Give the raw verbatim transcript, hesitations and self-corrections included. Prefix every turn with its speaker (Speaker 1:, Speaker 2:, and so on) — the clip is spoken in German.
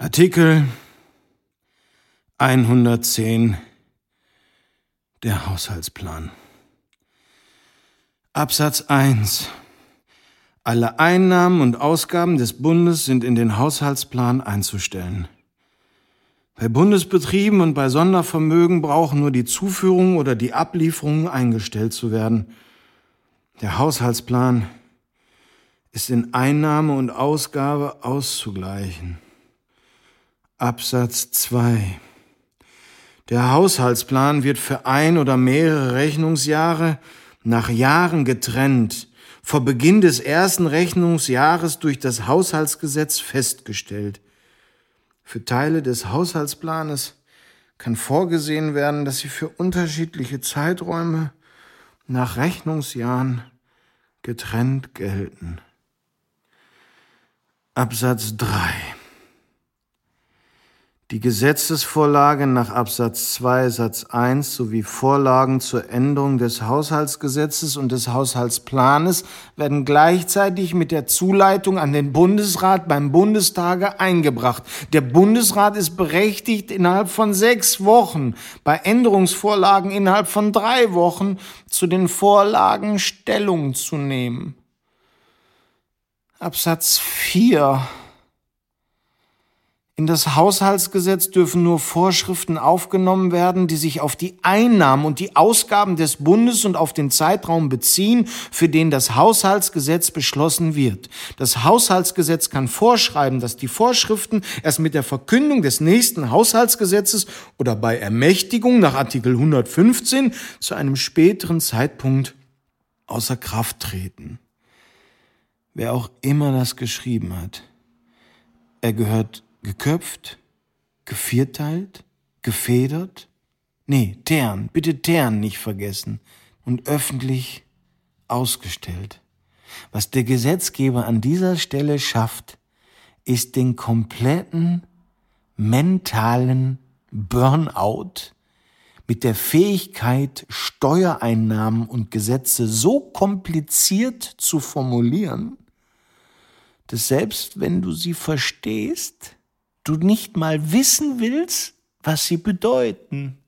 Speaker 1: Artikel hundertzehn der Haushaltsplan. Absatz eins. Alle Einnahmen und Ausgaben des Bundes sind in den Haushaltsplan einzustellen. Bei Bundesbetrieben und bei Sondervermögen brauchen nur die Zuführung oder die Ablieferungen eingestellt zu werden. Der Haushaltsplan ist in Einnahme und Ausgabe auszugleichen. Absatz zwei. Der Haushaltsplan wird für ein oder mehrere Rechnungsjahre nach Jahren getrennt, vor Beginn des ersten Rechnungsjahres durch das Haushaltsgesetz festgestellt. Für Teile des Haushaltsplanes kann vorgesehen werden, dass sie für unterschiedliche Zeiträume nach Rechnungsjahren getrennt gelten. Absatz drei. Die Gesetzesvorlage nach Absatz zwei Satz eins sowie Vorlagen zur Änderung des Haushaltsgesetzes und des Haushaltsplanes werden gleichzeitig mit der Zuleitung an den Bundesrat beim Bundestage eingebracht. Der Bundesrat ist berechtigt, innerhalb von sechs Wochen, bei Änderungsvorlagen innerhalb von drei Wochen zu den Vorlagen Stellung zu nehmen. Absatz vier. In das Haushaltsgesetz dürfen nur Vorschriften aufgenommen werden, die sich auf die Einnahmen und die Ausgaben des Bundes und auf den Zeitraum beziehen, für den das Haushaltsgesetz beschlossen wird. Das Haushaltsgesetz kann vorschreiben, dass die Vorschriften erst mit der Verkündung des nächsten Haushaltsgesetzes oder bei Ermächtigung nach Artikel hundertfünfzehn zu einem späteren Zeitpunkt außer Kraft treten. Wer auch immer das geschrieben hat, er gehört geköpft, gevierteilt, gefedert, nee, Tern, bitte Tern nicht vergessen, und öffentlich ausgestellt. Was der Gesetzgeber an dieser Stelle schafft, ist den kompletten mentalen Burnout mit der Fähigkeit, Steuereinnahmen und Gesetze so kompliziert zu formulieren, dass selbst wenn du sie verstehst, du nicht mal wissen willst, was sie bedeuten.